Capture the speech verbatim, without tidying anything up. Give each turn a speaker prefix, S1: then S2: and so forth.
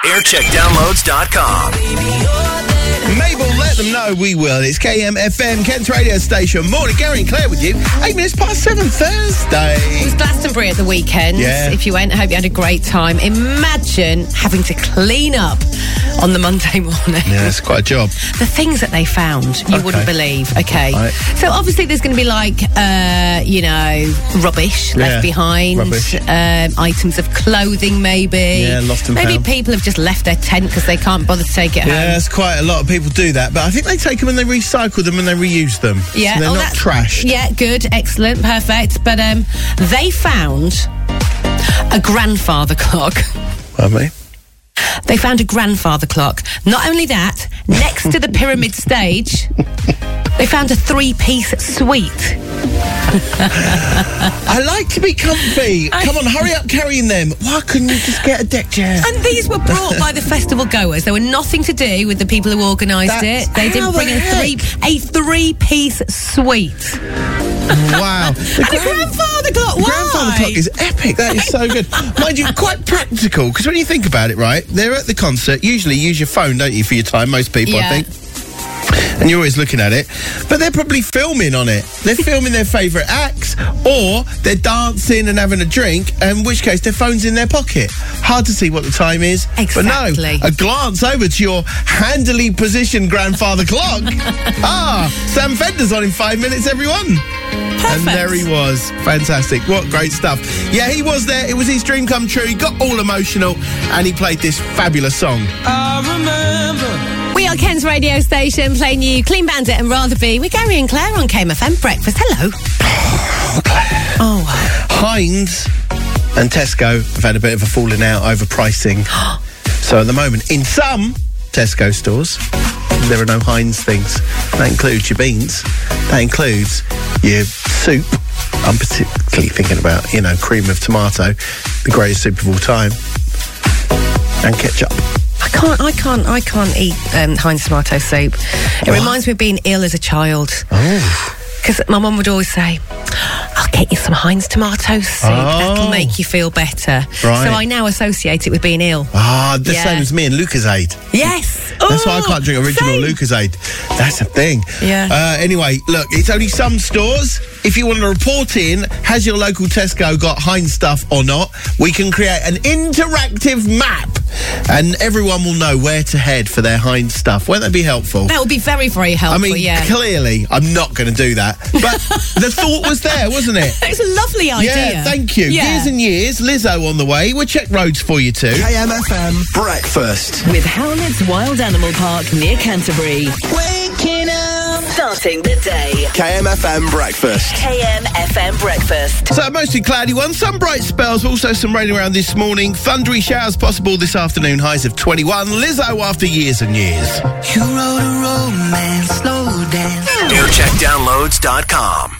S1: aircheck downloads dot com.
S2: Mabel, let them know we will. It's K M F M, Kent's radio station. Morning, Gary and Claire with you. Eight minutes past seven, Thursday.
S3: It was Glastonbury at the weekend.
S2: Yeah.
S3: If you went, I hope you had a great time. Imagine having to clean up on the Monday morning.
S2: Yeah, it's quite a job.
S3: The things that they found, you
S2: Okay.
S3: wouldn't believe. Okay.
S2: Right.
S3: So obviously there's going to be like, uh, you know, rubbish
S2: Yeah,
S3: left behind.
S2: rubbish.
S3: Um, items of clothing, maybe.
S2: Yeah, lost and
S3: Maybe
S2: found.
S3: people have just left their tent because they can't bother to take it
S2: Yeah,
S3: home.
S2: there's quite a lot of people do that, but I think they take them and they recycle them and they reuse them.
S3: Yeah,
S2: So they're
S3: oh,
S2: not
S3: that's-
S2: trashed.
S3: Yeah, good, excellent, perfect. But um, they found a grandfather clock.
S2: Pardon me?
S3: They found a grandfather clock. Not only that, next to the pyramid stage, they found a three-piece suite.
S2: I like to be comfy. Come on, hurry up carrying them. Why couldn't you just get a deck chair?
S3: And these were brought by the festival goers. They were nothing to do with the people who organised
S2: That's-
S3: it. They
S2: how
S3: didn't bring
S2: the
S3: in three, a three-piece suite.
S2: Wow. The
S3: And a grandfather clock.
S2: The
S3: Why?
S2: grandfather clock is epic. That is so good. Mind you, quite practical, because when you think about it, right, they're at the concert. Usually use your phone, don't you, for your time? Most people,
S3: Yeah.
S2: I think. And you're always looking at it. But they're probably filming on it. They're filming their favourite acts, or they're dancing and having a drink, in which case their phone's in their pocket. Hard to see what the time is.
S3: Exactly.
S2: But no, a glance over to your handily positioned grandfather clock. Ah, Sam Fender's on in five minutes, everyone. And
S3: Perfect.
S2: there he was. Fantastic. What great stuff. Yeah, he was there. It was his dream come true. He got all emotional and he played this fabulous song.
S3: We are Ken's radio station, playing you Clean Bandit and Rather Be. We're Gary and Claire on K M F M Breakfast. Hello. Oh,
S2: Heinz and Tesco have had a bit of a falling out over pricing. So at the moment, in some Tesco stores, there are no Heinz things. That includes your beans. That includes your soup. I'm particularly thinking about, you know, cream of tomato, the greatest soup of all time, and ketchup.
S3: I can't, I can't, I can't eat um, Heinz tomato soup. It
S2: What?
S3: reminds me of being ill as a child.
S2: Oh.
S3: Because my mum would always say, I'll get you some Heinz tomato soup.
S2: Oh.
S3: That'll make you feel better.
S2: Right.
S3: So I now associate it with being ill.
S2: Ah, the
S3: Yeah.
S2: same as me and Lucozade.
S3: Yes.
S2: That's why I
S3: Oh,
S2: can't drink original
S3: same.
S2: Lucozade. That's the thing.
S3: Yeah.
S2: Uh, anyway, look, it's only some stores. If you want to report in, has your local Tesco got Heinz stuff or not? We can create an interactive map and everyone will know where to head for their Heinz stuff. Won't that be helpful?
S3: That would be very, very
S2: I
S3: helpful,
S2: mean,
S3: yeah.
S2: clearly, I'm not going to do that. But the thought was there, wasn't it?
S3: It's a lovely idea.
S2: Yeah, thank you.
S3: Yeah.
S2: Years and years, Lizzo on the way. We'll check roads for you too.
S1: K M F M Breakfast.
S4: With Howlett's Wild Animal Park near Canterbury.
S5: Waking up.
S4: Starting the day.
S1: K M F M Breakfast.
S4: K M F M Breakfast.
S2: So mostly cloudy one, some bright spells, also some rain around this morning. Thundery showers possible this afternoon, highs of twenty-one. Lizzo after years and years.
S5: You wrote a romance, slow dance.
S1: aircheck downloads dot com.